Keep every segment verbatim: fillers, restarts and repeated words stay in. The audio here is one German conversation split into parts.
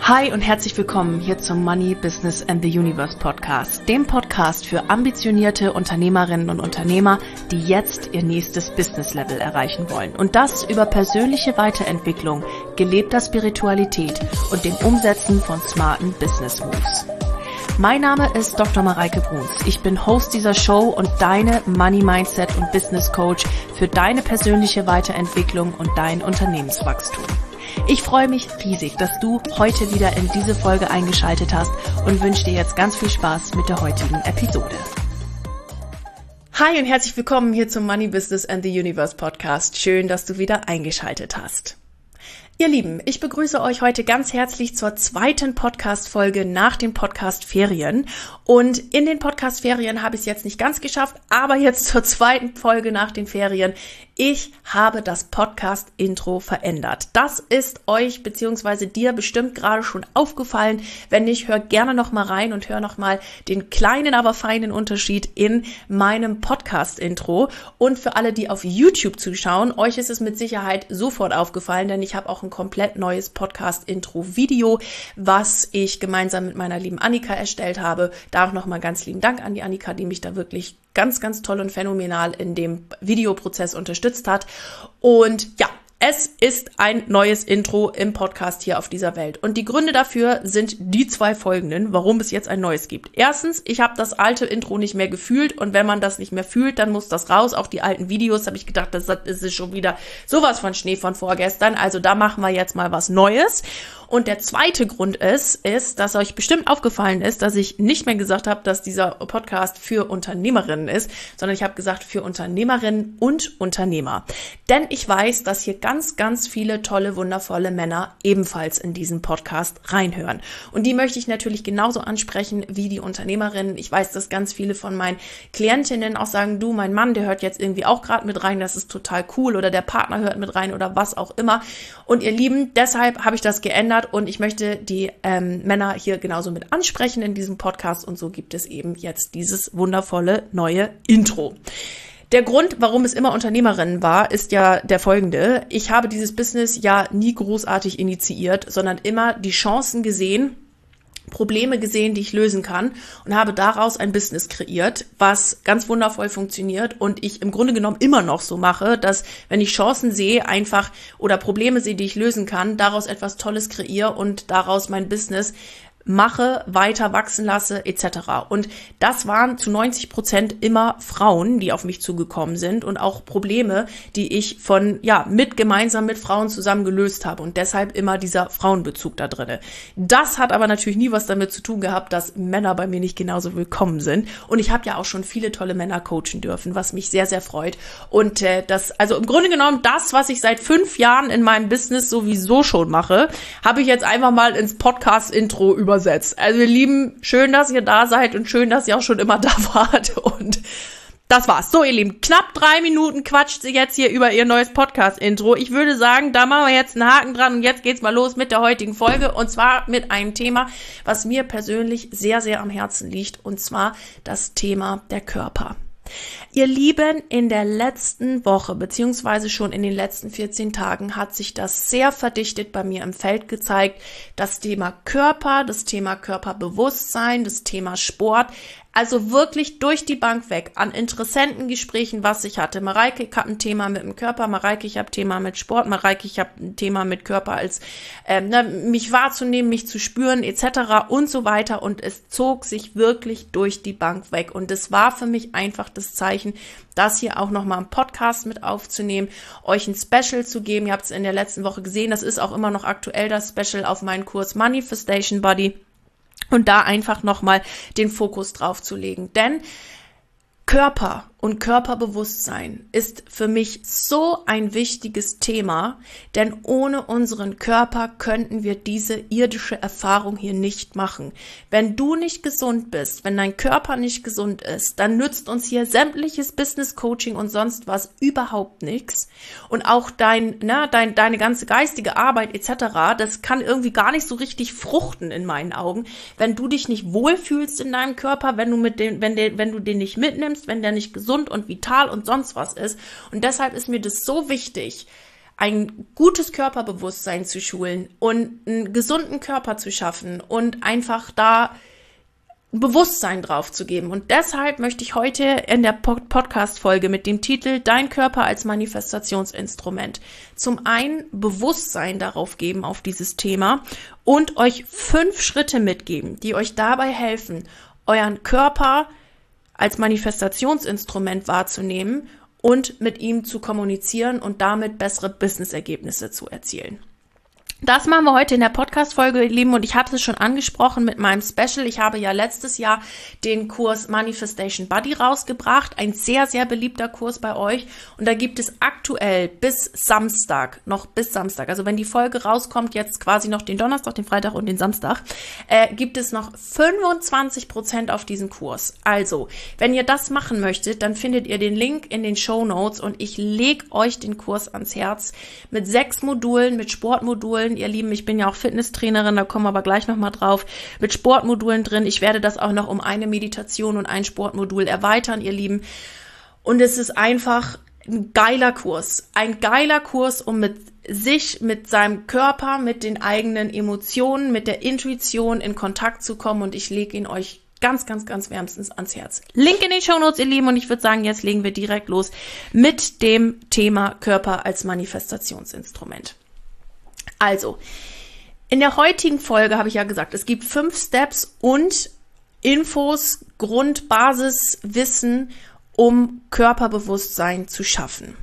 Hi und herzlich willkommen hier zum Money, Business and the Universe Podcast, dem Podcast für ambitionierte Unternehmerinnen und Unternehmer, die jetzt ihr nächstes Business-Level erreichen wollen. Und das über persönliche Weiterentwicklung, gelebter Spiritualität und dem Umsetzen von smarten Business Moves. Mein Name ist Doktor Mareike Bruns. Ich bin Host dieser Show und deine Money Mindset und Business Coach für deine persönliche Weiterentwicklung und dein Unternehmenswachstum. Ich freue mich riesig, dass du heute wieder in diese Folge eingeschaltet hast und wünsche dir jetzt ganz viel Spaß mit der heutigen Episode. Hi und herzlich willkommen hier zum Money, Business and the Universe Podcast. Schön, dass du wieder eingeschaltet hast. Ihr Lieben, ich begrüße euch heute ganz herzlich zur zweiten Podcast-Folge nach den Podcast-Ferien. Und in den Podcast-Ferien habe ich es jetzt nicht ganz geschafft, aber jetzt zur zweiten Folge nach den Ferien. Ich habe das Podcast-Intro verändert. Das ist euch bzw. dir bestimmt gerade schon aufgefallen. Wenn nicht, hör gerne noch mal rein und hör noch mal den kleinen, aber feinen Unterschied in meinem Podcast-Intro. Und für alle, die auf YouTube zuschauen, euch ist es mit Sicherheit sofort aufgefallen, denn ich habe auch ein komplett neues Podcast-Intro-Video, was ich gemeinsam mit meiner lieben Annika erstellt habe. Da auch nochmal ganz lieben Dank an die Annika, die mich da wirklich ganz, ganz toll und phänomenal in dem Videoprozess unterstützt hat. Und ja, es ist ein neues Intro im Podcast hier auf dieser Welt. Und die Gründe dafür sind die zwei folgenden, warum es jetzt ein neues gibt. Erstens, ich habe das alte Intro nicht mehr gefühlt und wenn man das nicht mehr fühlt, dann muss das raus. Auch die alten Videos habe ich gedacht, das ist schon wieder sowas von Schnee von vorgestern. Also da machen wir jetzt mal was Neues. Und der zweite Grund ist, ist, dass euch bestimmt aufgefallen ist, dass ich nicht mehr gesagt habe, dass dieser Podcast für Unternehmerinnen ist, sondern ich habe gesagt für Unternehmerinnen und Unternehmer. Denn ich weiß, dass hier ganz, ganz viele tolle, wundervolle Männer ebenfalls in diesen Podcast reinhören. Und die möchte ich natürlich genauso ansprechen wie die Unternehmerinnen. Ich weiß, dass ganz viele von meinen Klientinnen auch sagen, du, mein Mann, der hört jetzt irgendwie auch gerade mit rein, das ist total cool, oder der Partner hört mit rein oder was auch immer. Und ihr Lieben, deshalb habe ich das geändert. Und ich möchte die ähm, Männer hier genauso mit ansprechen in diesem Podcast. Und so gibt es eben jetzt dieses wundervolle neue Intro. Der Grund, warum es immer Unternehmerinnen war, ist ja der folgende. Ich habe dieses Business ja nie großartig initiiert, sondern immer die Chancen gesehen, Probleme gesehen, die ich lösen kann und habe daraus ein Business kreiert, was ganz wundervoll funktioniert und ich im Grunde genommen immer noch so mache, dass wenn ich Chancen sehe, einfach oder Probleme sehe, die ich lösen kann, daraus etwas Tolles kreiere und daraus mein Business mache, weiter wachsen lasse, et cetera. Und das waren zu neunzig Prozent immer Frauen, die auf mich zugekommen sind und auch Probleme, die ich von, ja, mit gemeinsam mit Frauen zusammen gelöst habe und deshalb immer dieser Frauenbezug da drinne. Das hat aber natürlich nie was damit zu tun gehabt, dass Männer bei mir nicht genauso willkommen sind und ich habe ja auch schon viele tolle Männer coachen dürfen, was mich sehr, sehr freut und äh, das, also im Grunde genommen das, was ich seit fünf Jahren in meinem Business sowieso schon mache, habe ich jetzt einfach mal ins Podcast-Intro über übersetzt. Also ihr Lieben, schön, dass ihr da seid und schön, dass ihr auch schon immer da wart und das war's. So, ihr Lieben, knapp drei Minuten quatscht sie jetzt hier über ihr neues Podcast-Intro. Ich würde sagen, da machen wir jetzt einen Haken dran und jetzt geht's mal los mit der heutigen Folge und zwar mit einem Thema, was mir persönlich sehr, sehr am Herzen liegt und zwar das Thema der Körper. Ihr Lieben, in der letzten Woche beziehungsweise schon in den letzten vierzehn Tagen hat sich das sehr verdichtet bei mir im Feld gezeigt. Das Thema Körper, das Thema Körperbewusstsein, das Thema Sport. Also wirklich durch die Bank weg an Interessentengesprächen, was ich hatte. Mareike, ich habe ein Thema mit dem Körper. Mareike, ich habe ein Thema mit Sport. Mareike, ich habe ein Thema mit Körper als ähm, ne, mich wahrzunehmen, mich zu spüren et cetera und so weiter. Und es zog sich wirklich durch die Bank weg. Und es war für mich einfach das Zeichen, das hier auch nochmal im Podcast mit aufzunehmen, euch ein Special zu geben. Ihr habt es in der letzten Woche gesehen. Das ist auch immer noch aktuell, das Special auf meinen Kurs Manifestation Body. Und da einfach nochmal den Fokus drauf zu legen. Denn Körper und Körperbewusstsein ist für mich so ein wichtiges Thema, denn ohne unseren Körper könnten wir diese irdische Erfahrung hier nicht machen. Wenn du nicht gesund bist, wenn dein Körper nicht gesund ist, dann nützt uns hier sämtliches Business Coaching und sonst was überhaupt nichts. Und auch dein, ne, dein, deine ganze geistige Arbeit et cetera, das kann irgendwie gar nicht so richtig fruchten in meinen Augen, wenn du dich nicht wohlfühlst in deinem Körper, wenn du mit den, wenn der, wenn du den nicht mitnimmst, wenn der nicht gesund und vital und sonst was ist. Und deshalb ist mir das so wichtig, ein gutes Körperbewusstsein zu schulen und einen gesunden Körper zu schaffen und einfach da Bewusstsein drauf zu geben. Und deshalb möchte ich heute in der Podcast-Folge mit dem Titel Dein Körper als Manifestationsinstrument zum einen Bewusstsein darauf geben, auf dieses Thema und euch fünf Schritte mitgeben, die euch dabei helfen, euren Körper als Manifestationsinstrument wahrzunehmen und mit ihm zu kommunizieren und damit bessere Businessergebnisse zu erzielen. Das machen wir heute in der Podcast-Folge, ihr Lieben, und ich hatte es schon angesprochen mit meinem Special. Ich habe ja letztes Jahr den Kurs Manifestation Buddy rausgebracht, ein sehr, sehr beliebter Kurs bei euch. Und da gibt es aktuell bis Samstag, noch bis Samstag, also wenn die Folge rauskommt, jetzt quasi noch den Donnerstag, den Freitag und den Samstag, äh, gibt es noch fünfundzwanzig Prozent auf diesen Kurs. Also, wenn ihr das machen möchtet, dann findet ihr den Link in den Shownotes und ich lege euch den Kurs ans Herz mit sechs Modulen, mit Sportmodulen. Ihr Lieben, ich bin ja auch Fitnesstrainerin, da kommen wir aber gleich nochmal drauf, mit Sportmodulen drin. Ich werde das auch noch um eine Meditation und ein Sportmodul erweitern, ihr Lieben. Und es ist einfach ein geiler Kurs. Ein geiler Kurs, um mit sich, mit seinem Körper, mit den eigenen Emotionen, mit der Intuition in Kontakt zu kommen. Und ich lege ihn euch ganz, ganz, ganz wärmstens ans Herz. Link in den Shownotes, ihr Lieben. Und ich würde sagen, jetzt legen wir direkt los mit dem Thema Körper als Manifestationsinstrument. Also, in der heutigen Folge habe ich ja gesagt, es gibt fünf Steps und Infos, Grund, Basis, Wissen, um Körperbewusstsein zu schaffen.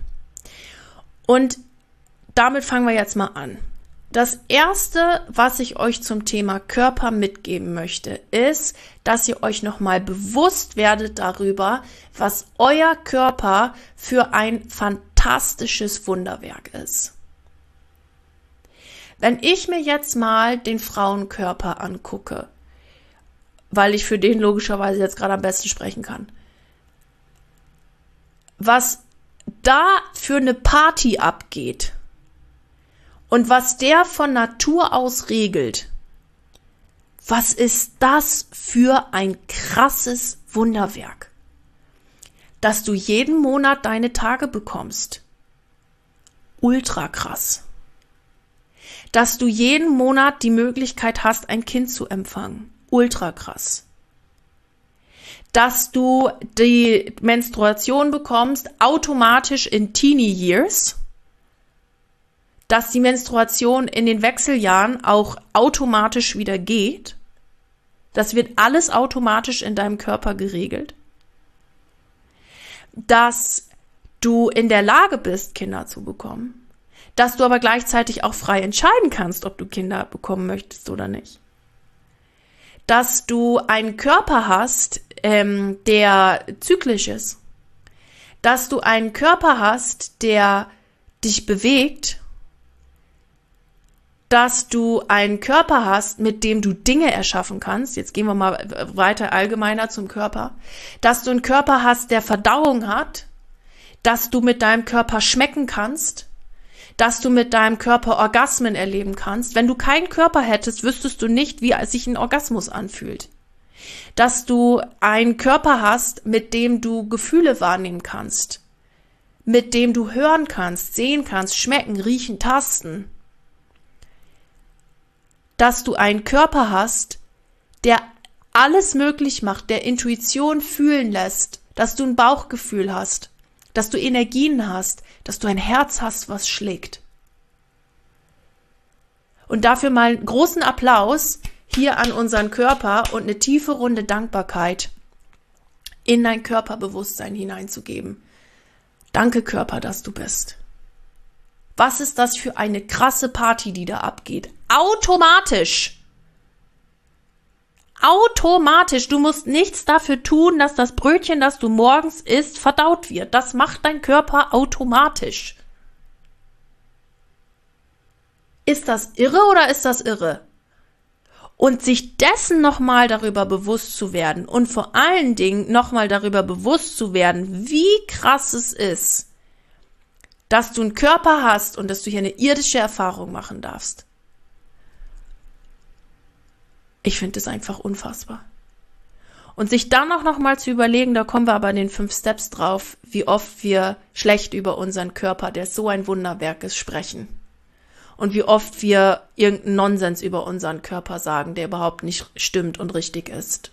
Und damit fangen wir jetzt mal an. Das Erste, was ich euch zum Thema Körper mitgeben möchte, ist, dass ihr euch nochmal bewusst werdet darüber, was euer Körper für ein fantastisches Wunderwerk ist. Wenn ich mir jetzt mal den Frauenkörper angucke, weil ich für den logischerweise jetzt gerade am besten sprechen kann, was da für eine Party abgeht und was der von Natur aus regelt, was ist das für ein krasses Wunderwerk, dass du jeden Monat deine Tage bekommst. Ultra krass. Dass du jeden Monat die Möglichkeit hast, ein Kind zu empfangen. Ultra krass. Dass du die Menstruation bekommst, automatisch in Teenie Years. Dass die Menstruation in den Wechseljahren auch automatisch wieder geht. Das wird alles automatisch in deinem Körper geregelt. Dass du in der Lage bist, Kinder zu bekommen. Dass du aber gleichzeitig auch frei entscheiden kannst, ob du Kinder bekommen möchtest oder nicht. Dass du einen Körper hast, ähm, der zyklisch ist. Dass du einen Körper hast, der dich bewegt. Dass du einen Körper hast, mit dem du Dinge erschaffen kannst. Jetzt gehen wir mal weiter allgemeiner zum Körper. Dass du einen Körper hast, der Verdauung hat. Dass du mit deinem Körper schmecken kannst. Dass du mit deinem Körper Orgasmen erleben kannst. Wenn du keinen Körper hättest, wüsstest du nicht, wie sich ein Orgasmus anfühlt. Dass du einen Körper hast, mit dem du Gefühle wahrnehmen kannst. Mit dem du hören kannst, sehen kannst, schmecken, riechen, tasten. Dass du einen Körper hast, der alles möglich macht, der Intuition fühlen lässt. Dass du ein Bauchgefühl hast. Dass du Energien hast, dass du ein Herz hast, was schlägt. Und dafür mal einen großen Applaus hier an unseren Körper und eine tiefe Runde Dankbarkeit in dein Körperbewusstsein hineinzugeben. Danke, Körper, dass du bist. Was ist das für eine krasse Party, die da abgeht? Automatisch. Automatisch. Du musst nichts dafür tun, dass das Brötchen, das du morgens isst, verdaut wird. Das macht dein Körper automatisch. Ist das irre oder ist das irre? Und sich dessen nochmal darüber bewusst zu werden und vor allen Dingen nochmal darüber bewusst zu werden, wie krass es ist, dass du einen Körper hast und dass du hier eine irdische Erfahrung machen darfst. Ich finde es einfach unfassbar. Und sich dann auch noch mal zu überlegen, da kommen wir aber in den fünf Steps drauf, wie oft wir schlecht über unseren Körper, der so ein Wunderwerk ist, sprechen. Und wie oft wir irgendeinen Nonsens über unseren Körper sagen, der überhaupt nicht stimmt und richtig ist.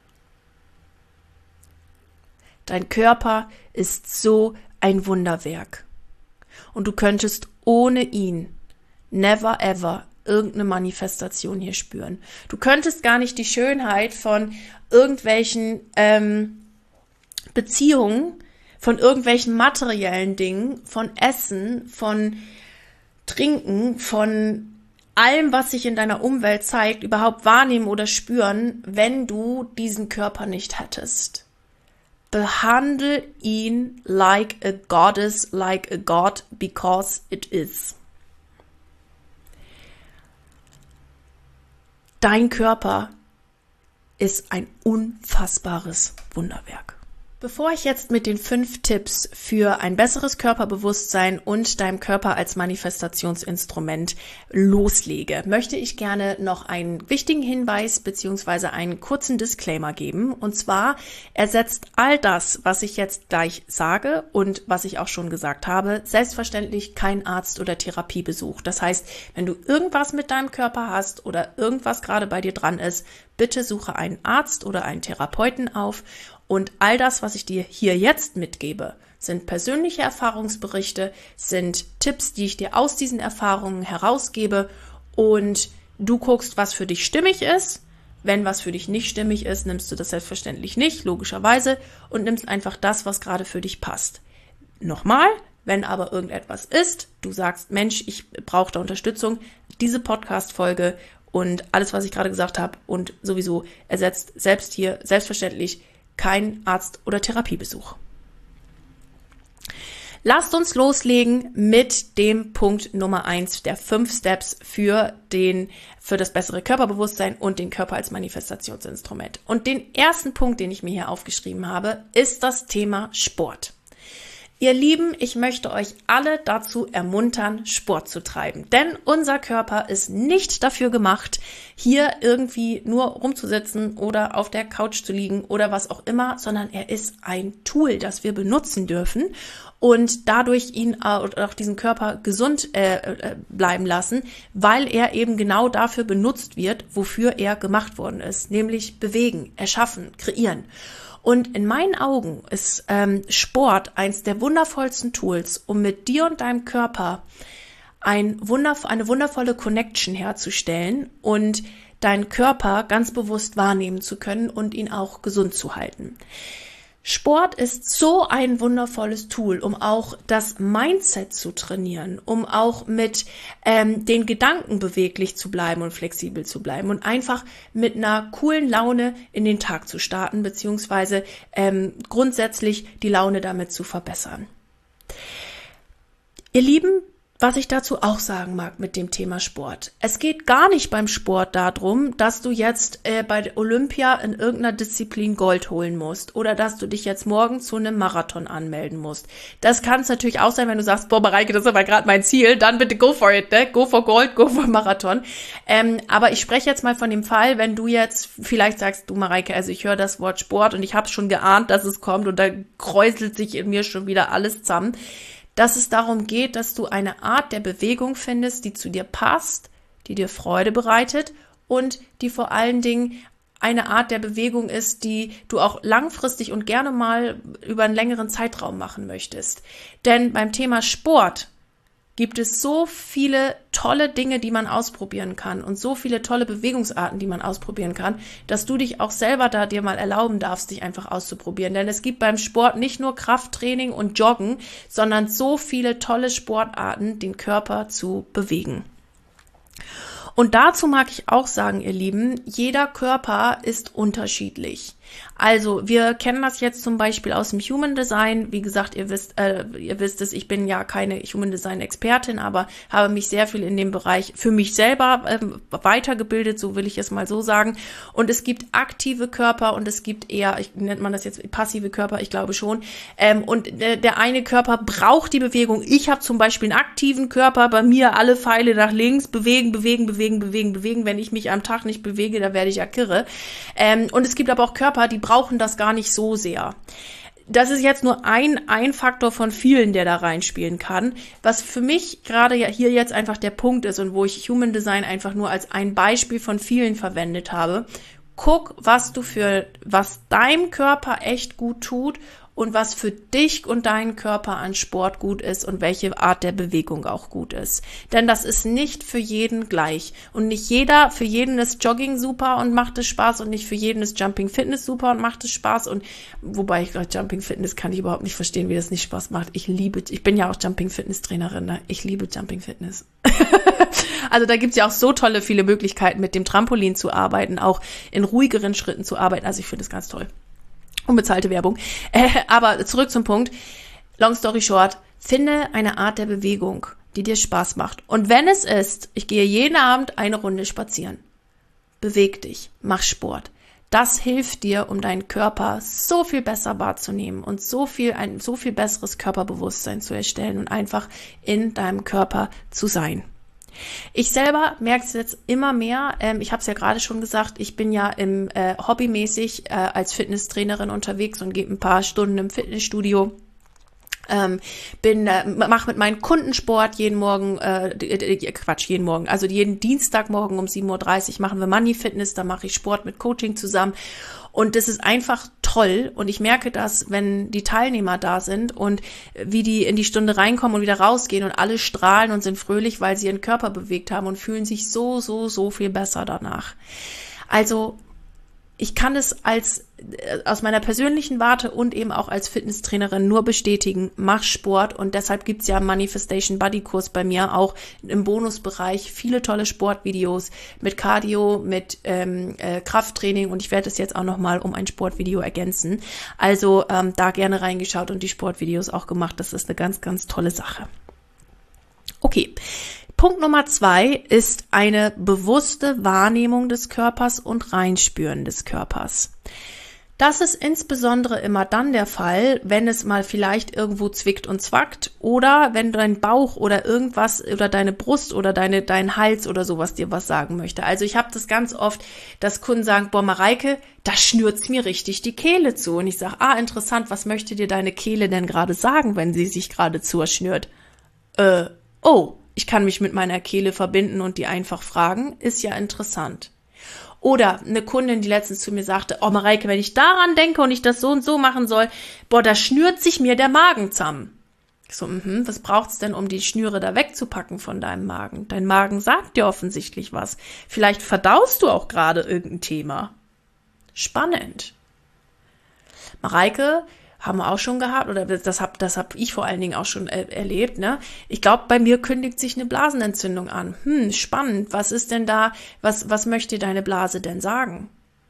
Dein Körper ist so ein Wunderwerk. Und du könntest ohne ihn never ever irgendeine Manifestation hier spüren. Du könntest gar nicht die Schönheit von irgendwelchen ähm, Beziehungen, von irgendwelchen materiellen Dingen, von Essen, von Trinken, von allem, was sich in deiner Umwelt zeigt, überhaupt wahrnehmen oder spüren, wenn du diesen Körper nicht hättest. Behandle ihn like a goddess, like a god, because it is. Dein Körper ist ein unfassbares Wunderwerk. Bevor ich jetzt mit den fünf Tipps für ein besseres Körperbewusstsein und deinem Körper als Manifestationsinstrument loslege, möchte ich gerne noch einen wichtigen Hinweis bzw. einen kurzen Disclaimer geben. Und zwar ersetzt all das, was ich jetzt gleich sage und was ich auch schon gesagt habe, selbstverständlich kein Arzt- oder Therapiebesuch. Das heißt, wenn du irgendwas mit deinem Körper hast oder irgendwas gerade bei dir dran ist, bitte suche einen Arzt oder einen Therapeuten auf. Und all das, was ich dir hier jetzt mitgebe, sind persönliche Erfahrungsberichte, sind Tipps, die ich dir aus diesen Erfahrungen herausgebe und du guckst, was für dich stimmig ist. Wenn was für dich nicht stimmig ist, nimmst du das selbstverständlich nicht, logischerweise, und nimmst einfach das, was gerade für dich passt. Nochmal, wenn aber irgendetwas ist, du sagst, Mensch, ich brauche da Unterstützung, diese Podcast-Folge und alles, was ich gerade gesagt habe und sowieso ersetzt selbst hier selbstverständlich kein Arzt- oder Therapiebesuch. Lasst uns loslegen mit dem Punkt Nummer eins der fünf Steps für den, für das bessere Körperbewusstsein und den Körper als Manifestationsinstrument. Und den ersten Punkt, den ich mir hier aufgeschrieben habe, ist das Thema Sport. Ihr Lieben, ich möchte euch alle dazu ermuntern, Sport zu treiben. Denn unser Körper ist nicht dafür gemacht, hier irgendwie nur rumzusitzen oder auf der Couch zu liegen oder was auch immer, sondern er ist ein Tool, das wir benutzen dürfen und dadurch ihn auch diesen Körper gesund äh, bleiben lassen, weil er eben genau dafür benutzt wird, wofür er gemacht worden ist, nämlich bewegen, erschaffen, kreieren. Und in meinen Augen ist ähm, Sport eins der wundervollsten Tools, um mit dir und deinem Körper ein wunderv- eine wundervolle Connection herzustellen und deinen Körper ganz bewusst wahrnehmen zu können und ihn auch gesund zu halten. Sport ist so ein wundervolles Tool, um auch das Mindset zu trainieren, um auch mit ähm, den Gedanken beweglich zu bleiben und flexibel zu bleiben und einfach mit einer coolen Laune in den Tag zu starten, beziehungsweise ähm, grundsätzlich die Laune damit zu verbessern. Ihr Lieben, was ich dazu auch sagen mag mit dem Thema Sport. Es geht gar nicht beim Sport darum, dass du jetzt äh, bei Olympia in irgendeiner Disziplin Gold holen musst oder dass du dich jetzt morgen zu einem Marathon anmelden musst. Das kann es natürlich auch sein, wenn du sagst, boah, Mareike, das ist aber gerade mein Ziel, dann bitte go for it, ne? Go for Gold, go for Marathon. Ähm, aber ich spreche jetzt mal von dem Fall, wenn du jetzt vielleicht sagst, du Mareike, also ich höre das Wort Sport und ich habe schon geahnt, dass es kommt und da kräuselt sich in mir schon wieder alles zusammen. Dass es darum geht, dass du eine Art der Bewegung findest, die zu dir passt, die dir Freude bereitet und die vor allen Dingen eine Art der Bewegung ist, die du auch langfristig und gerne mal über einen längeren Zeitraum machen möchtest. Denn beim Thema Sport gibt es so viele tolle Dinge, die man ausprobieren kann und so viele tolle Bewegungsarten, die man ausprobieren kann, dass du dich auch selber da dir mal erlauben darfst, dich einfach auszuprobieren. Denn es gibt beim Sport nicht nur Krafttraining und Joggen, sondern so viele tolle Sportarten, den Körper zu bewegen. Und dazu mag ich auch sagen, ihr Lieben, jeder Körper ist unterschiedlich. Also wir kennen das jetzt zum Beispiel aus dem Human Design. Wie gesagt, ihr wisst, äh, ihr wisst es, ich bin ja keine Human Design Expertin, aber habe mich sehr viel in dem Bereich für mich selber äh, weitergebildet, so will ich es mal so sagen. Und es gibt aktive Körper und es gibt eher, ich, nennt man das jetzt passive Körper, ich glaube schon. Ähm, und der, der eine Körper braucht die Bewegung. Ich habe zum Beispiel einen aktiven Körper, bei mir alle Pfeile nach links, bewegen, bewegen, bewegen, bewegen, bewegen. Wenn ich mich am Tag nicht bewege, da werde ich ja kirre. Ähm, und es gibt aber auch Körper, die brauchen brauchen das gar nicht so sehr. Das ist jetzt nur ein, ein Faktor von vielen, der da reinspielen kann. Was für mich gerade ja hier jetzt einfach der Punkt ist und wo ich Human Design einfach nur als ein Beispiel von vielen verwendet habe. Guck, was du für, was deinem Körper echt gut tut und was für dich und deinen Körper an Sport gut ist und welche Art der Bewegung auch gut ist. Denn das ist nicht für jeden gleich. Und nicht jeder, für jeden ist Jogging super und macht es Spaß und nicht für jeden ist Jumping Fitness super und macht es Spaß. Und wobei ich gerade Jumping Fitness kann ich überhaupt nicht verstehen, wie das nicht Spaß macht. Ich liebe, ich bin ja auch Jumping Fitness Trainerin, ne? Ich liebe Jumping Fitness. Also da gibt's ja auch so tolle viele Möglichkeiten, mit dem Trampolin zu arbeiten, auch in ruhigeren Schritten zu arbeiten. Also ich finde es ganz toll. Unbezahlte Werbung. Äh, aber zurück zum Punkt. Long story short, finde eine Art der Bewegung, die dir Spaß macht. Und wenn es ist, ich gehe jeden Abend eine Runde spazieren. Beweg dich, mach Sport. Das hilft dir, um deinen Körper so viel besser wahrzunehmen und so viel, ein so viel besseres Körperbewusstsein zu erstellen und einfach in deinem Körper zu sein. Ich selber merke es jetzt immer mehr, ähm, ich habe es ja gerade schon gesagt, ich bin ja im äh, hobbymäßig äh, als Fitnesstrainerin unterwegs und gebe ein paar Stunden im Fitnessstudio. Ähm, bin äh, mache mit meinen Kunden Sport jeden Morgen, äh, Quatsch, jeden Morgen, also jeden Dienstagmorgen um sieben Uhr dreißig machen wir Money Fitness, da mache ich Sport mit Coaching zusammen. Und das ist einfach toll und ich merke das, wenn die Teilnehmer da sind und wie die in die Stunde reinkommen und wieder rausgehen und alle strahlen und sind fröhlich, weil sie ihren Körper bewegt haben und fühlen sich so, so, so viel besser danach. Also ich kann es als aus meiner persönlichen Warte und eben auch als Fitnesstrainerin nur bestätigen, mach Sport und deshalb gibt's ja einen Manifestation Buddy Kurs bei mir, auch im Bonusbereich, viele tolle Sportvideos mit Cardio, mit ähm, äh, Krafttraining und ich werde es jetzt auch nochmal um ein Sportvideo ergänzen. Also ähm, da gerne reingeschaut und die Sportvideos auch gemacht, das ist eine ganz, ganz tolle Sache. Okay. Punkt Nummer zwei ist eine bewusste Wahrnehmung des Körpers und Reinspüren des Körpers. Das ist insbesondere immer dann der Fall, wenn es mal vielleicht irgendwo zwickt und zwackt oder wenn dein Bauch oder irgendwas oder deine Brust oder deine, dein Hals oder sowas dir was sagen möchte. Also ich habe das ganz oft, dass Kunden sagen, boah Mareike, da schnürt's mir richtig die Kehle zu. Und ich sage, ah interessant, was möchte dir deine Kehle denn gerade sagen, wenn sie sich gerade zuschnürt? Äh, oh. Ich kann mich mit meiner Kehle verbinden und die einfach fragen, ist ja interessant. Oder eine Kundin, die letztens zu mir sagte, oh Mareike, wenn ich daran denke und ich das so und so machen soll, boah, da schnürt sich mir der Magen zusammen. Ich so, mh, was braucht's denn, um die Schnüre da wegzupacken von deinem Magen? Dein Magen sagt dir offensichtlich was. Vielleicht verdaust du auch gerade irgendein Thema. Spannend. Mareike, haben wir auch schon gehabt, oder das habe das hab ich vor allen Dingen auch schon äh, erlebt, ne? Ich glaube, bei mir kündigt sich eine Blasenentzündung an. Hm, spannend. Was ist denn da, was, was möchte deine Blase denn sagen?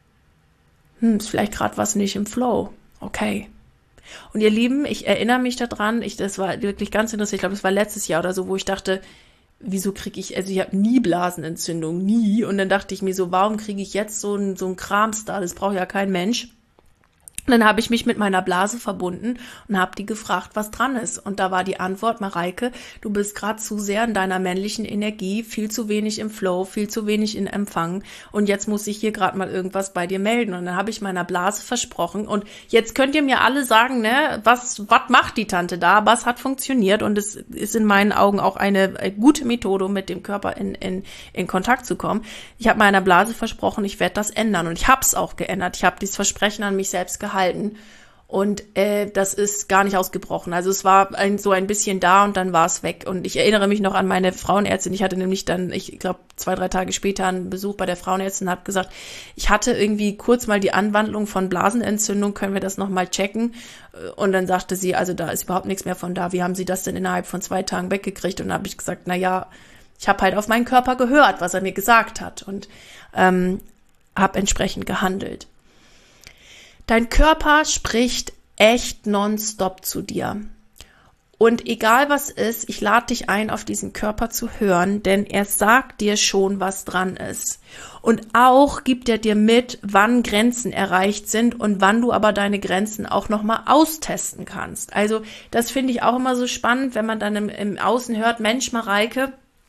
Hm, ist vielleicht gerade was nicht im Flow. Okay. Und ihr Lieben, ich erinnere mich daran, ich, das war wirklich ganz interessant, ich glaube, das war letztes Jahr oder so, wo ich dachte, wieso kriege ich, also ich habe nie Blasenentzündung, nie. Und dann dachte ich mir so, warum kriege ich jetzt so ein, so ein Krams da? Das braucht ja kein Mensch. Und dann habe ich mich mit meiner Blase verbunden und habe die gefragt, was dran ist. Und da war die Antwort, Mareike, du bist gerade zu sehr in deiner männlichen Energie, viel zu wenig im Flow, viel zu wenig in Empfang. Und jetzt muss ich hier gerade mal irgendwas bei dir melden. Und dann habe ich meiner Blase versprochen. Und jetzt könnt ihr mir alle sagen, ne, was, was macht die Tante da? Was hat funktioniert? Und es ist in meinen Augen auch eine gute Methode, um mit dem Körper in, in, in Kontakt zu kommen. Ich habe meiner Blase versprochen, ich werde das ändern. Und ich habe es auch geändert. Ich habe dieses Versprechen an mich selbst gehalten. halten und äh, das ist gar nicht ausgebrochen. Also es war ein, so ein bisschen da und dann war es weg. Und ich erinnere mich noch an meine Frauenärztin. Ich hatte nämlich dann, ich glaube, zwei, drei Tage später einen Besuch bei der Frauenärztin und habe gesagt, ich hatte irgendwie kurz mal die Anwandlung von Blasenentzündung, können wir das nochmal checken? Und dann sagte sie, also da ist überhaupt nichts mehr von da. Wie haben Sie das denn innerhalb von zwei Tagen weggekriegt? Und dann habe ich gesagt, na ja, ich habe halt auf meinen Körper gehört, was er mir gesagt hat und ähm, habe entsprechend gehandelt. Dein Körper spricht echt nonstop zu dir. Und egal was ist, ich lade dich ein, auf diesen Körper zu hören, denn er sagt dir schon, was dran ist. Und auch gibt er dir mit, wann Grenzen erreicht sind und wann du aber deine Grenzen auch nochmal austesten kannst. Also das finde ich auch immer so spannend, wenn man dann im, im Außen hört, Mensch, Mareike,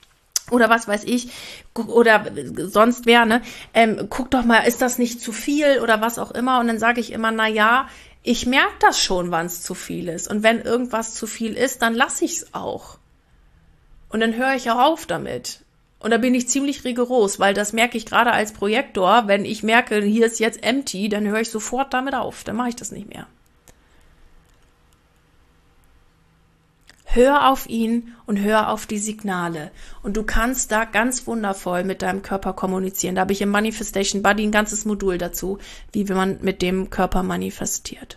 oder was weiß ich, oder sonst wer, ne, ähm, guck doch mal, ist das nicht zu viel oder was auch immer? Und dann sage ich immer, na ja, ich merke das schon, wann es zu viel ist. Und wenn irgendwas zu viel ist, dann lasse ich es auch. Und dann höre ich auch auf damit. Und da bin ich ziemlich rigoros, weil das merke ich gerade als Projektor, wenn ich merke, hier ist jetzt empty, dann höre ich sofort damit auf, dann mache ich das nicht mehr. Hör auf ihn und hör auf die Signale. Und du kannst da ganz wundervoll mit deinem Körper kommunizieren. Da habe ich im Manifestation Buddy ein ganzes Modul dazu, wie man mit dem Körper manifestiert.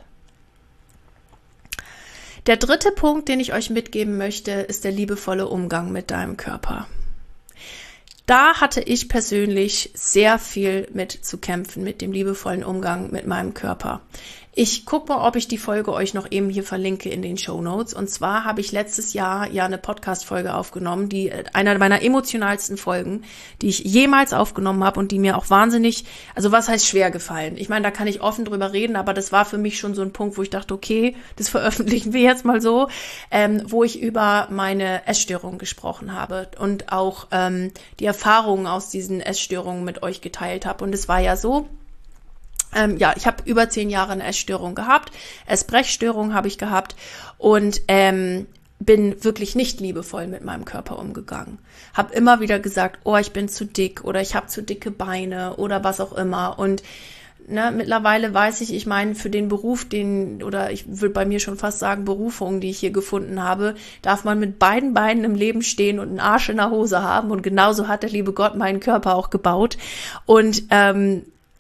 Der dritte Punkt, den ich euch mitgeben möchte, ist der liebevolle Umgang mit deinem Körper. Da hatte ich persönlich sehr viel mit zu kämpfen, mit dem liebevollen Umgang mit meinem Körper. Ich gucke mal, ob ich die Folge euch noch eben hier verlinke in den Shownotes. Und zwar habe ich letztes Jahr ja eine Podcast-Folge aufgenommen, die einer meiner emotionalsten Folgen, die ich jemals aufgenommen habe und die mir auch wahnsinnig, also was heißt schwer gefallen? Ich meine, da kann ich offen drüber reden, aber das war für mich schon so ein Punkt, wo ich dachte, okay, das veröffentlichen wir jetzt mal so, ähm, wo ich über meine Essstörung gesprochen habe und auch ähm, die Erfahrungen aus diesen Essstörungen mit euch geteilt habe. Und es war ja so, Ähm, ja, ich habe über zehn Jahre eine Essstörung gehabt, Essbrechstörung habe ich gehabt und ähm, bin wirklich nicht liebevoll mit meinem Körper umgegangen. Habe immer wieder gesagt, oh, ich bin zu dick oder ich habe zu dicke Beine oder was auch immer. Und ne, mittlerweile weiß ich, ich meine, für den Beruf, den, oder ich würde bei mir schon fast sagen, Berufung, die ich hier gefunden habe, darf man mit beiden Beinen im Leben stehen und einen Arsch in der Hose haben. Und genauso hat der liebe Gott meinen Körper auch gebaut. Und ähm,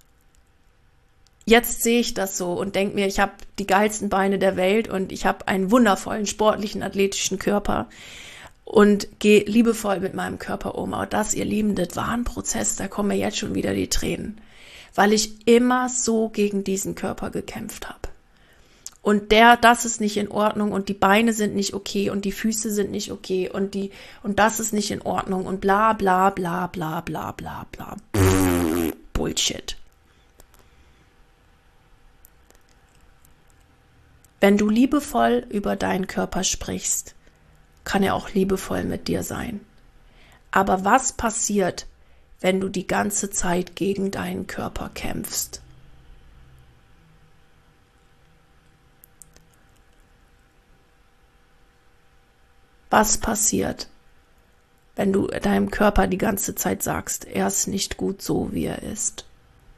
jetzt sehe ich das so und denke mir, ich habe die geilsten Beine der Welt und ich habe einen wundervollen, sportlichen, athletischen Körper und gehe liebevoll mit meinem Körper um. Aber das, ihr Lieben, das war ein Prozess, da kommen mir jetzt schon wieder die Tränen, weil ich immer so gegen diesen Körper gekämpft habe. Und der, das ist nicht in Ordnung und die Beine sind nicht okay und die Füße sind nicht okay und die und das ist nicht in Ordnung und bla bla bla bla bla bla bla. Bullshit. Wenn du liebevoll über deinen Körper sprichst, kann er auch liebevoll mit dir sein. Aber was passiert, wenn du die ganze Zeit gegen deinen Körper kämpfst? Was passiert, wenn du deinem Körper die ganze Zeit sagst, er ist nicht gut so, wie er ist?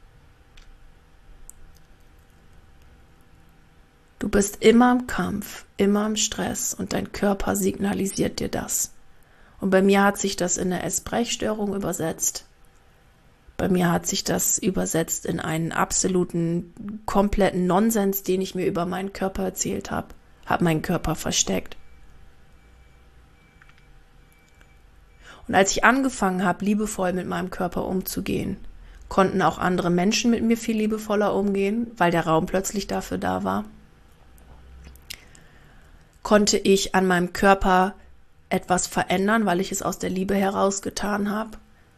Du bist immer im Kampf, immer im Stress und dein Körper signalisiert dir das. Und bei mir hat sich das in eine Essbrechstörung übersetzt. Bei mir hat sich das übersetzt in einen absoluten, kompletten Nonsens, den ich mir über meinen Körper erzählt habe, habe meinen Körper versteckt. Und als ich angefangen habe, liebevoll mit meinem Körper umzugehen, konnten auch andere Menschen mit mir viel liebevoller umgehen, weil der Raum plötzlich dafür da war. Konnte ich an meinem Körper etwas verändern, weil ich es aus der Liebe heraus getan habe.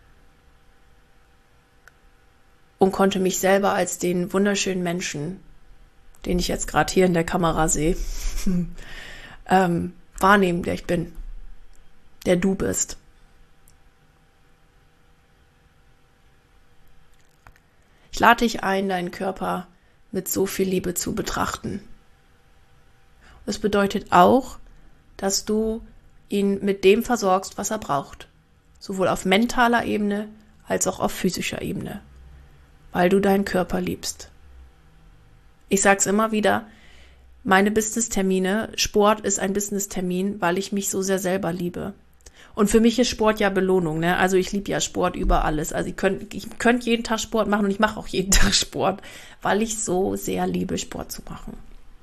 Und konnte mich selber als den wunderschönen Menschen, den ich jetzt gerade hier in der Kamera sehe, ähm, wahrnehmen, der ich bin, der du bist. Ich lade dich ein, deinen Körper mit so viel Liebe zu betrachten. Das bedeutet auch, dass du ihn mit dem versorgst, was er braucht. Sowohl auf mentaler Ebene als auch auf physischer Ebene. Weil du deinen Körper liebst. Ich sage es immer wieder, meine Business-Termine, Sport ist ein Business-Termin, weil ich mich so sehr selber liebe. Und für mich ist Sport ja Belohnung, ne? Also ich liebe ja Sport über alles. Also ich könnte ich könnt jeden Tag Sport machen und ich mache auch jeden Tag Sport, weil ich so sehr liebe, Sport zu machen.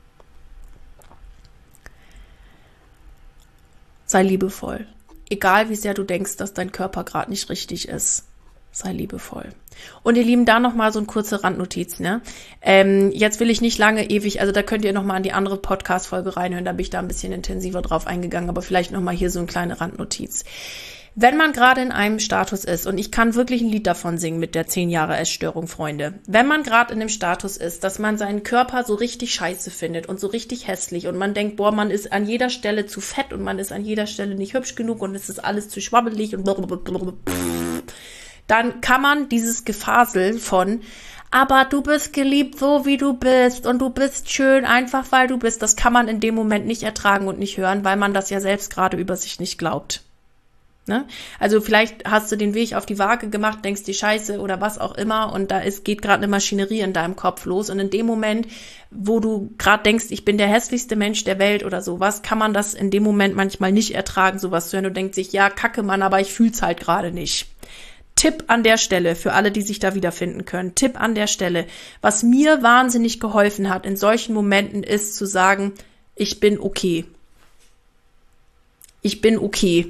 Sei liebevoll. Egal wie sehr du denkst, dass dein Körper gerade nicht richtig ist. Sei liebevoll. Und ihr Lieben, da nochmal so eine kurze Randnotiz, ne? Ähm, jetzt will ich nicht lange ewig, also da könnt ihr nochmal an die andere Podcast-Folge reinhören, da bin ich da ein bisschen intensiver drauf eingegangen, aber vielleicht nochmal hier so eine kleine Randnotiz. Wenn man gerade in einem Status ist, und ich kann wirklich ein Lied davon singen mit der zehn Jahre Essstörung, Freunde, wenn man gerade in dem Status ist, dass man seinen Körper so richtig scheiße findet und so richtig hässlich und man denkt, boah, man ist an jeder Stelle zu fett und man ist an jeder Stelle nicht hübsch genug und es ist alles zu schwabbelig und blablabla, dann kann man dieses Gefasel von, aber du bist geliebt so, wie du bist und du bist schön, einfach weil du bist, das kann man in dem Moment nicht ertragen und nicht hören, weil man das ja selbst gerade über sich nicht glaubt. Ne? Also vielleicht hast du den Weg auf die Waage gemacht, denkst die Scheiße oder was auch immer und da ist, geht gerade eine Maschinerie in deinem Kopf los und in dem Moment, wo du gerade denkst, ich bin der hässlichste Mensch der Welt oder sowas, kann man das in dem Moment manchmal nicht ertragen, sowas zu hören und denkt sich, ja, kacke Mann, aber ich fühl's halt gerade nicht. Tipp an der Stelle, für alle, die sich da wiederfinden können, Tipp an der Stelle, was mir wahnsinnig geholfen hat in solchen Momenten ist zu sagen, ich bin okay. Ich bin okay.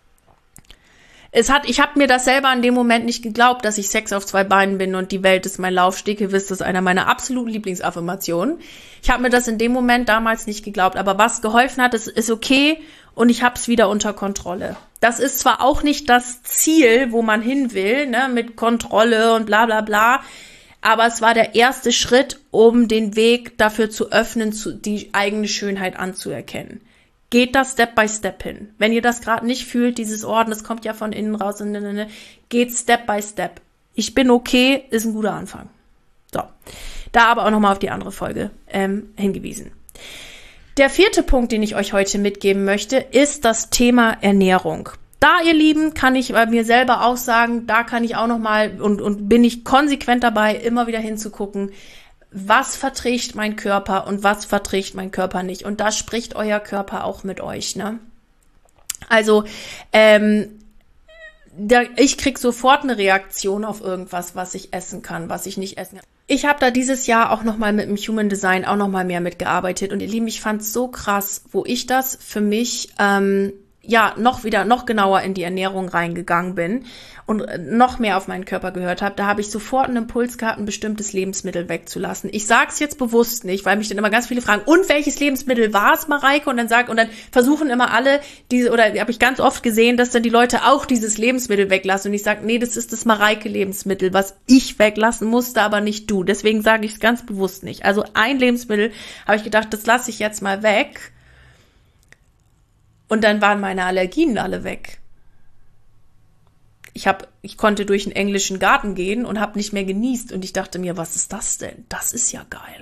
Es hat, ich habe mir das selber in dem Moment nicht geglaubt, dass ich Sex auf zwei Beinen bin und die Welt ist mein Laufsteg. Ihr wisst, das ist einer meiner absoluten Lieblingsaffirmationen. Ich habe mir das in dem Moment damals nicht geglaubt, aber was geholfen hat, ist, ist okay und ich habe es wieder unter Kontrolle. Das ist zwar auch nicht das Ziel, wo man hin will, ne, mit Kontrolle und bla bla bla, aber es war der erste Schritt, um den Weg dafür zu öffnen, zu, die eigene Schönheit anzuerkennen. Geht das Step by Step hin. Wenn ihr das gerade nicht fühlt, dieses Orden, das kommt ja von innen raus, ne, ne, ne, geht Step by Step. Ich bin okay, ist ein guter Anfang. So, da aber auch nochmal auf die andere Folge ähm, hingewiesen. Der vierte Punkt, den ich euch heute mitgeben möchte, ist das Thema Ernährung. Da, ihr Lieben, kann ich bei mir selber auch sagen, da kann ich auch nochmal und, und bin ich konsequent dabei, immer wieder hinzugucken, was verträgt mein Körper und was verträgt mein Körper nicht. Und da spricht euer Körper auch mit euch, ne? Also, ähm, da, ich krieg sofort eine Reaktion auf irgendwas, was ich essen kann, was ich nicht essen kann. Ich habe da dieses Jahr auch nochmal mit dem Human Design auch nochmal mehr mitgearbeitet. Und ihr Lieben, ich fand's so krass, wo ich das für mich ähm, ja noch wieder, noch genauer in die Ernährung reingegangen bin und noch mehr auf meinen Körper gehört habe, da habe ich sofort einen Impuls gehabt, ein bestimmtes Lebensmittel wegzulassen. Ich sage es jetzt bewusst nicht, weil mich dann immer ganz viele fragen, und welches Lebensmittel war es, Mareike? Und dann sag, und dann versuchen immer alle, diese, oder habe ich ganz oft gesehen, dass dann die Leute auch dieses Lebensmittel weglassen. Und ich sage, nee, das ist das Mareike-Lebensmittel, was ich weglassen musste, aber nicht du. Deswegen sage ich es ganz bewusst nicht. Also ein Lebensmittel habe ich gedacht, das lasse ich jetzt mal weg. Und dann waren meine Allergien alle weg. Ich hab, ich konnte durch einen englischen Garten gehen und habe nicht mehr genießt. Und ich dachte mir, was ist das denn? Das ist ja geil.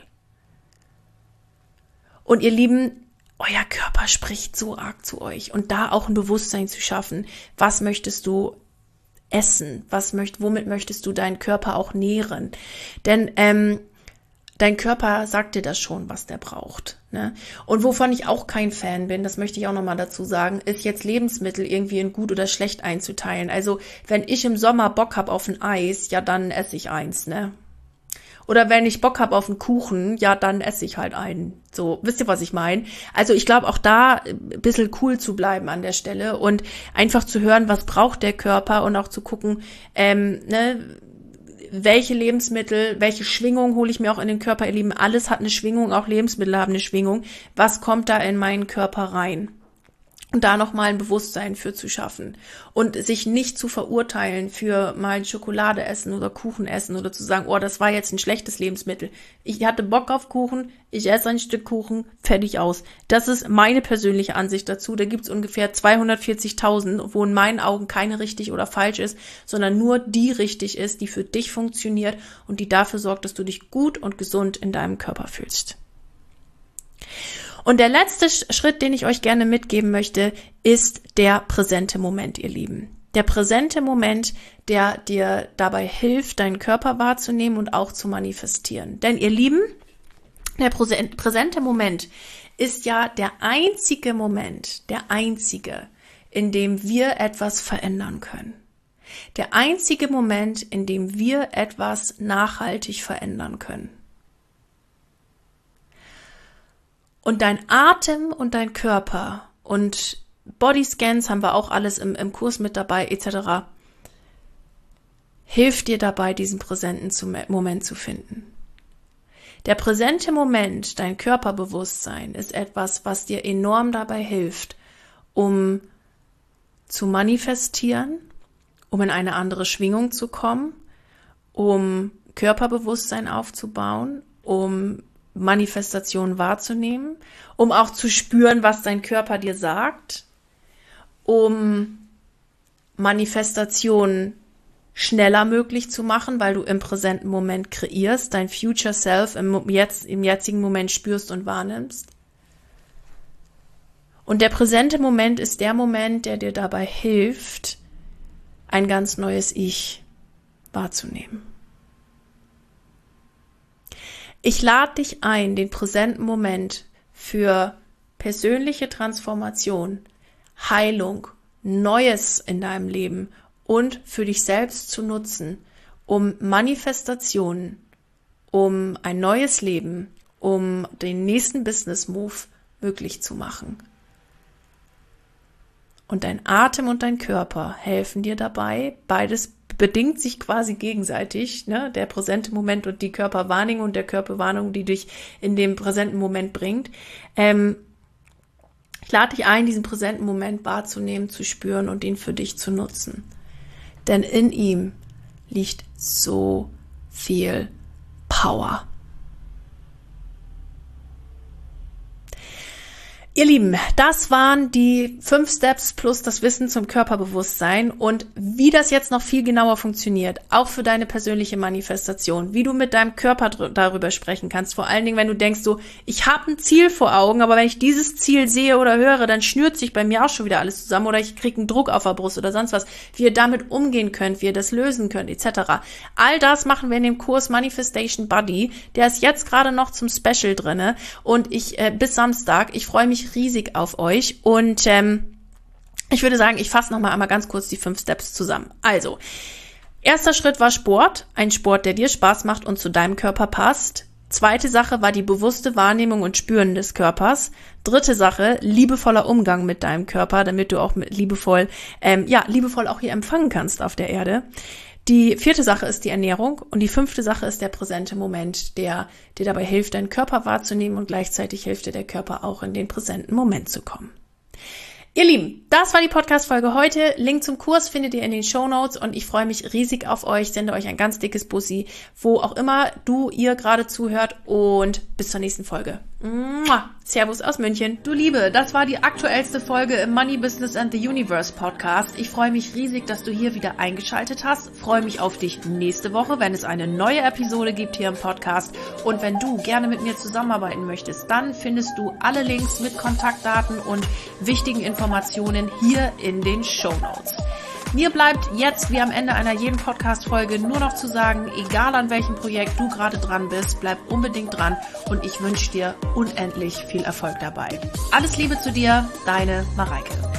Und ihr Lieben, euer Körper spricht so arg zu euch. Und da auch ein Bewusstsein zu schaffen. Was möchtest du essen? Was möcht, womit möchtest du deinen Körper auch nähren? Denn ähm, dein Körper sagt dir das schon, was der braucht. Ne? Und wovon ich auch kein Fan bin, das möchte ich auch nochmal dazu sagen, ist jetzt Lebensmittel irgendwie in gut oder schlecht einzuteilen. Also wenn ich im Sommer Bock habe auf ein Eis, ja dann esse ich eins, ne? Oder wenn ich Bock habe auf einen Kuchen, ja dann esse ich halt einen. So, wisst ihr, was ich meine? Also ich glaube auch da ein bisschen cool zu bleiben an der Stelle und einfach zu hören, was braucht der Körper und auch zu gucken, ähm, ne, welche Lebensmittel, welche Schwingung hole ich mir auch in den Körper, ihr Lieben. Alles hat eine Schwingung, auch Lebensmittel haben eine Schwingung. Was kommt da in meinen Körper rein? Und da nochmal ein Bewusstsein für zu schaffen. Und sich nicht zu verurteilen für mal Schokolade essen oder Kuchen essen oder zu sagen, oh, das war jetzt ein schlechtes Lebensmittel. Ich hatte Bock auf Kuchen, ich esse ein Stück Kuchen, fertig aus. Das ist meine persönliche Ansicht dazu. Da gibt's ungefähr zweihundertvierzigtausend, wo in meinen Augen keine richtig oder falsch ist, sondern nur die richtig ist, die für dich funktioniert und die dafür sorgt, dass du dich gut und gesund in deinem Körper fühlst. Und der letzte Schritt, den ich euch gerne mitgeben möchte, ist der präsente Moment, ihr Lieben. Der präsente Moment, der dir dabei hilft, deinen Körper wahrzunehmen und auch zu manifestieren. Denn ihr Lieben, der präsente Moment ist ja der einzige Moment, der einzige, in dem wir etwas verändern können. Der einzige Moment, in dem wir etwas nachhaltig verändern können. Und dein Atem und dein Körper und Bodyscans haben wir auch alles im, im Kurs mit dabei, et cetera, hilft dir dabei, diesen präsenten Moment zu finden. Der präsente Moment, dein Körperbewusstsein, ist etwas, was dir enorm dabei hilft, um zu manifestieren, um in eine andere Schwingung zu kommen, um Körperbewusstsein aufzubauen, um Manifestation wahrzunehmen, um auch zu spüren, was dein Körper dir sagt, um Manifestation schneller möglich zu machen, weil du im präsenten Moment kreierst, dein Future Self im, jetzt, im jetzigen Moment spürst und wahrnimmst. Und der präsente Moment ist der Moment, der dir dabei hilft, ein ganz neues Ich wahrzunehmen. Ich lade dich ein, den präsenten Moment für persönliche Transformation, Heilung, Neues in deinem Leben und für dich selbst zu nutzen, um Manifestationen, um ein neues Leben, um den nächsten Business Move möglich zu machen. Und dein Atem und dein Körper helfen dir dabei, beides bedingt sich quasi gegenseitig, ne? Der präsente Moment und die Körperwahrnehmung und der Körperwahrnehmung, die dich in dem präsenten Moment bringt. Ähm, ich lade dich ein, diesen präsenten Moment wahrzunehmen, zu spüren und ihn für dich zu nutzen. Denn in ihm liegt so viel Power. Ihr Lieben, das waren die fünf Steps plus das Wissen zum Körperbewusstsein und wie das jetzt noch viel genauer funktioniert, auch für deine persönliche Manifestation, wie du mit deinem Körper dr- darüber sprechen kannst, vor allen Dingen, wenn du denkst so, ich habe ein Ziel vor Augen, aber wenn ich dieses Ziel sehe oder höre, dann schnürt sich bei mir auch schon wieder alles zusammen oder ich kriege einen Druck auf der Brust oder sonst was, wie ihr damit umgehen könnt, wie ihr das lösen könnt, et cetera. All das machen wir in dem Kurs Manifestation Buddy, der ist jetzt gerade noch zum Special drinne und ich äh, bis Samstag, ich freue mich riesig auf euch und ähm, ich würde sagen, ich fasse noch mal einmal ganz kurz die fünf Steps zusammen. Also, erster Schritt war Sport, ein Sport, der dir Spaß macht und zu deinem Körper passt. Zweite Sache war die bewusste Wahrnehmung und Spüren des Körpers. Dritte Sache, liebevoller Umgang mit deinem Körper, damit du auch mit liebevoll, ähm, ja, liebevoll auch hier empfangen kannst auf der Erde. Die vierte Sache ist die Ernährung und die fünfte Sache ist der präsente Moment, der dir dabei hilft, deinen Körper wahrzunehmen und gleichzeitig hilft dir der Körper auch in den präsenten Moment zu kommen. Ihr Lieben, das war die Podcast-Folge heute. Link zum Kurs findet ihr in den Shownotes und ich freue mich riesig auf euch, sende euch ein ganz dickes Bussi, wo auch immer du, ihr gerade zuhört und bis zur nächsten Folge. Mua. Servus aus München. Du Liebe, das war die aktuellste Folge im Money Business and the Universe Podcast. Ich freue mich riesig, dass du hier wieder eingeschaltet hast. Freue mich auf dich nächste Woche, wenn es eine neue Episode gibt hier im Podcast. Und wenn du gerne mit mir zusammenarbeiten möchtest, dann findest du alle Links mit Kontaktdaten und wichtigen Informationen hier in den Shownotes. Mir bleibt jetzt, wie am Ende einer jeden Podcast-Folge, nur noch zu sagen, egal an welchem Projekt du gerade dran bist, bleib unbedingt dran und ich wünsche dir unendlich viel Erfolg dabei. Alles Liebe zu dir, deine Mareike.